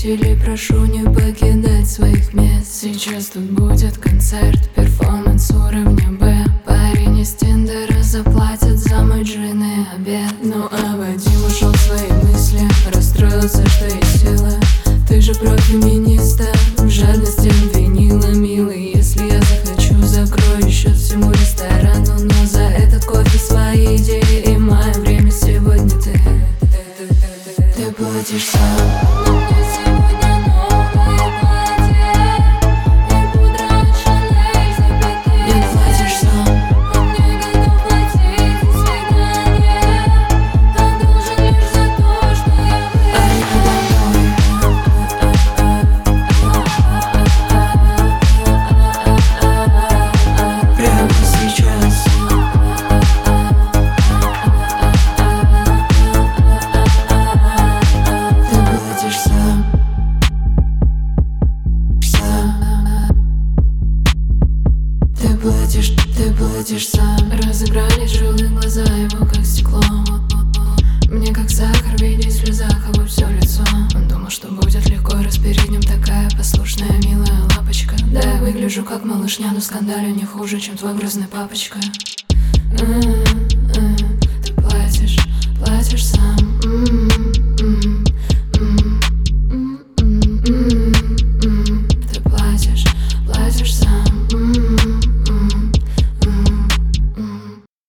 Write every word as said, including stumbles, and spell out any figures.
зрителей прошу не покидать своих мест. Сейчас тут будет концерт, перформанс уровня Б. Парень из Тиндера заплатит за мой джин и обед. Ну а Вадим ушел в свои мысли, расстроился, что есть сила. Ты же про феминиста, в жадности обвинила, милый. Если я захочу, закрою счет всему ресторану, но за этот кофе свои идеи и мое время сегодня ты Ты платишь сам. Ты платишь, ты платишь сам. Разыгрались желтые глаза его, как стекло. Мне как сахар видеть в слезах его все лицо. Он думал, что будет легко, раз перед ним такая послушная, милая лапочка. Да, я выгляжу как малышня, но скандалю не хуже, чем твой грозный папочка.